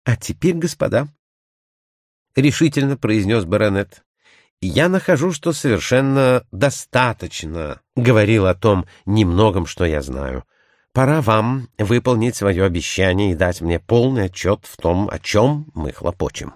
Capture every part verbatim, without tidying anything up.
А теперь, господа, — решительно произнес баронет, — я нахожу, что совершенно достаточно говорил о том немногом, что я знаю. Пора вам выполнить свое обещание и дать мне полный отчет в том, о чем мы хлопочем.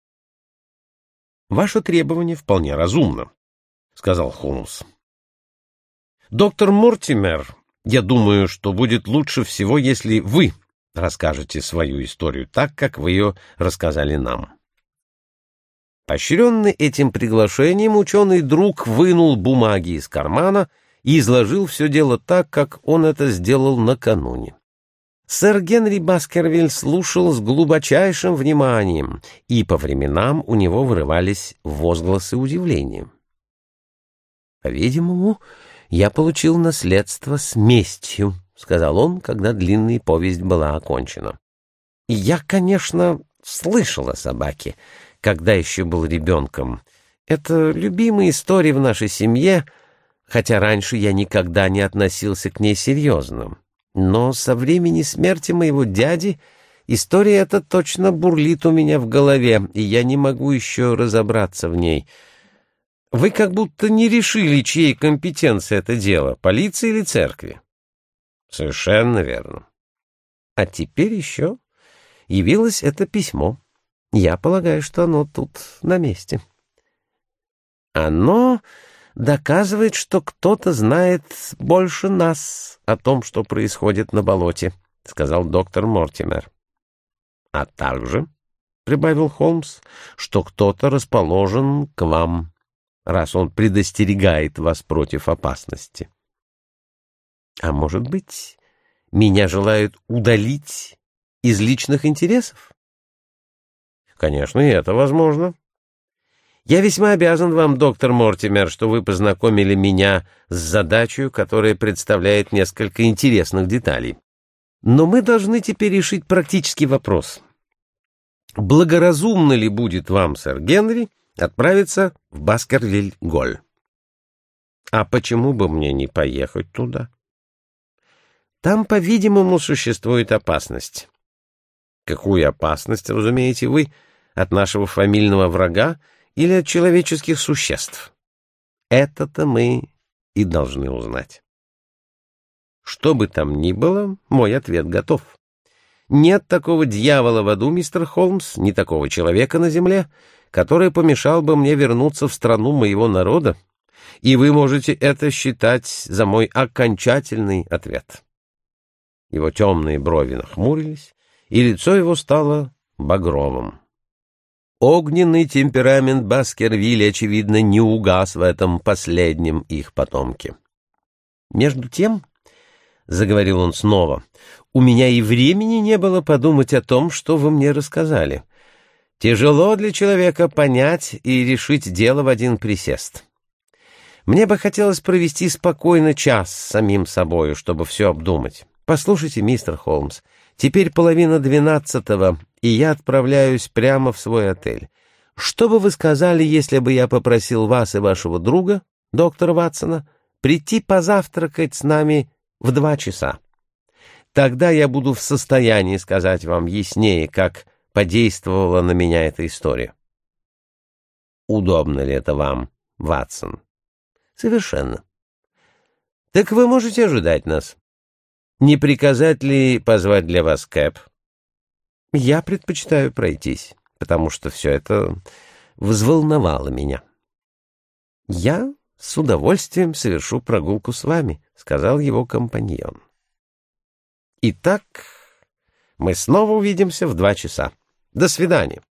— Ваше требование вполне разумно, — сказал Холмс. — Доктор Мортимер, я думаю, что будет лучше всего, если вы расскажете свою историю так, как вы ее рассказали нам. Поощренный этим приглашением, ученый друг вынул бумаги из кармана и изложил все дело так, как он это сделал накануне. Сэр Генри Баскервиль слушал с глубочайшим вниманием, и по временам у него вырывались возгласы удивления. «По-видимому, я получил наследство с местью», — сказал он, когда длинная повесть была окончена. «И я, конечно, слышал о собаке, когда еще был ребенком. Это любимая история в нашей семье, хотя раньше я никогда не относился к ней серьезно. Но со времени смерти моего дяди история эта точно бурлит у меня в голове, и я не могу еще разобраться в ней. Вы как будто не решили, чьей компетенции это дело, полиции или церкви?» «Совершенно верно. А теперь еще явилось это письмо. Я полагаю, что оно тут на месте. Оно доказывает, что кто-то знает больше нас о том, что происходит на болоте», — сказал доктор Мортимер. «А также, — прибавил Холмс, — что кто-то расположен к вам, раз он предостерегает вас против опасности. А может быть, меня желают удалить из личных интересов? Конечно, и это возможно. Я весьма обязан вам, доктор Мортимер, что вы познакомили меня с задачей, которая представляет несколько интересных деталей. Но мы должны теперь решить практический вопрос. Благоразумно ли будет вам, сэр Генри, отправиться в Баскервиль-Голль? А почему бы мне не поехать туда? Там, по-видимому, существует опасность. Какую опасность, разумеете вы, от нашего фамильного врага или от человеческих существ? Это-то мы и должны узнать. Что бы там ни было, мой ответ готов. Нет такого дьявола в аду, мистер Холмс, ни такого человека на земле, который помешал бы мне вернуться в страну моего народа, и вы можете это считать за мой окончательный ответ. Его темные брови нахмурились, и лицо его стало багровым. Огненный темперамент Баскервилля, очевидно, не угас в этом последнем их потомке. «Между тем, — заговорил он снова, — у меня и времени не было подумать о том, что вы мне рассказали. Тяжело для человека понять и решить дело в один присест. Мне бы хотелось провести спокойно час с самим собою, чтобы все обдумать. Послушайте, мистер Холмс, теперь половина двенадцатого, и я отправляюсь прямо в свой отель. Что бы вы сказали, если бы я попросил вас и вашего друга, доктора Ватсона, прийти позавтракать с нами в два часа? Тогда я буду в состоянии сказать вам яснее, как подействовала на меня эта история. Удобно ли это вам, Ватсон? Совершенно. Так вы можете ожидать нас. Не приказать ли позвать для вас кэб? Я предпочитаю пройтись, потому что все это взволновало меня. Я с удовольствием совершу прогулку с вами, сказал его компаньон. Итак, мы снова увидимся в два часа. До свидания.